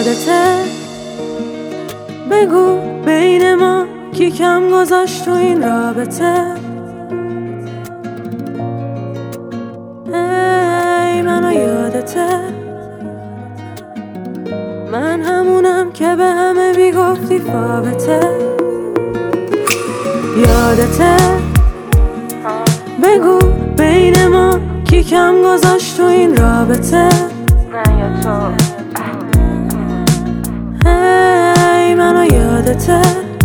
یادته؟ بگو بین ما کی کم گذاشت تو این رابطه؟ ای منو یادته؟ من همونم که به همه میگفتی فابته. یادته؟ بگو بین ما کی کم گذاشت تو این رابطه؟ من یا تو. ای منو یادته؟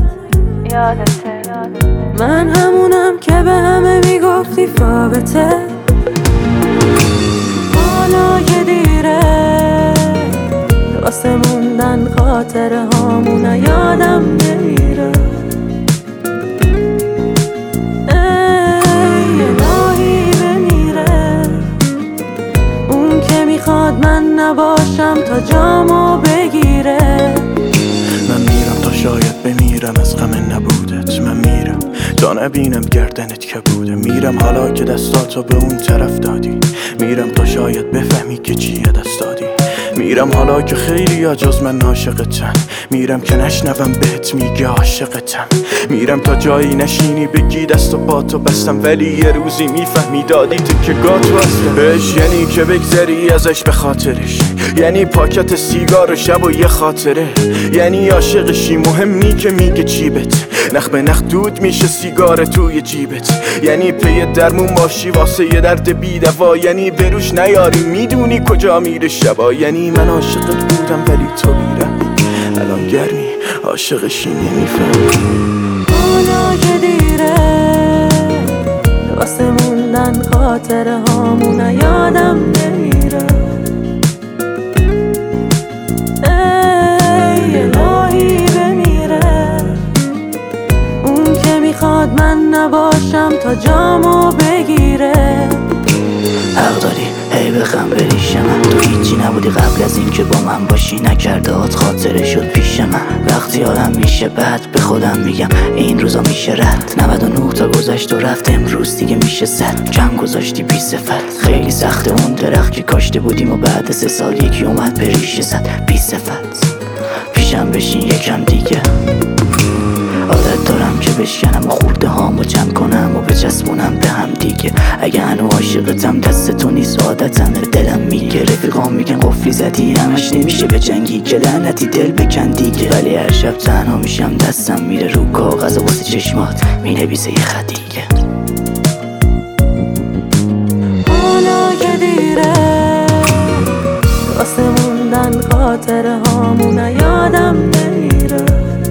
من همونم که به همه میگفتی فابته. حالا که دیره واسه موندن خاطره هامون یادم نمیره. ای الهی بمیره اون که میخواد من نباشم تا جامو بگیره. من میرم تا شاید بمیرم از غم نبودت. من میرم تا نبینم گردنت کبوده. میرم حالا که دستاتو به اون طرف دادی. میرم تا شاید بفهمی که چیه دست دادی. میرم حالا که خیلی ها جز من عاشقتن. میرم که نشنوم بهت میگه عاشقتم. میرم تا جایی نشینی بگی دست و پاتو بستم ولی یه روزی میفهمی دادی تو که گاتو هستم بهش. یعنی که بگذری ازش به خاطرش، یعنی پاکت سیگار و شب و یه خاطره، یعنی عاشقشی مهم نی که میگه چیبت نخ به نخ دود میشه سیگار توی جیبت، یعنی پی درمون باشی واسه یه درد بی دوا، یعنی بروش نیاری میدونی کجا میره شبا. یعنی من عاشقت بودم ولی تو بیرم الان گرمی عاشقشی نمیفهمی. حالا که دیره واسه موندن خاطره هامون یادم نمیره. ای الهی بمیره اون که میخواد من نباشم تا جامو بگیره. حق داری هی بخم بریشم من، تو هیچی نبودی قبل از این که با من باشی، نکرده هات خاطره شد پیش من. وقتی آدم میشه بعد به خودم میگم این روزا میشه رد. 99 تا گذشت و رفت امروز دیگه میشه 100. کم گذاشتی بی صفت خیلی سخته اون درخت که کاشته بودیم و بعد 3 سال یکی اومد به ریشه زد بی صفت. پیشم بشین یکم دیگه، عادت دارم که بشکنم و خورده هامو جمع کنم و بچسبونم به هم دیگه. اگه هنو عاشقتم دست تو نیست عادتم، دلم میگه رفیقام میگن قفلی زدی همش نمیشه به جنگی که لعنتی دل بکن دیگه. ولی هر شب تنها میشم دستم میره رو کاغذ و واسه چشمات مینویسه یه خط دیگه. حالا که دیره واسه موندن خاطره هامون یادم نمیره.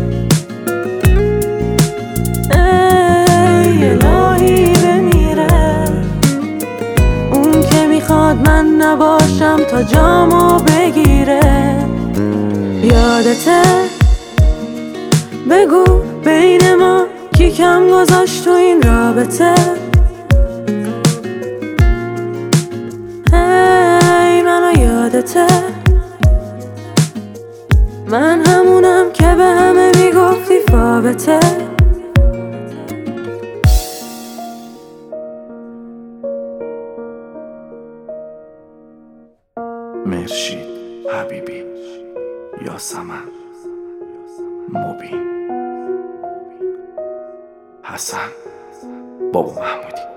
ای الهی بمیره اون که میخواد من نباشم تا جامو بگیره. یادته؟ بگو بین ما کی کم گذاشت تو این رابطه؟ ای منو یادته؟ من همونم که به همه میگفتی فابته. مرشید حبیبی، یاسمن، مبین، حسن، بابا محمودی.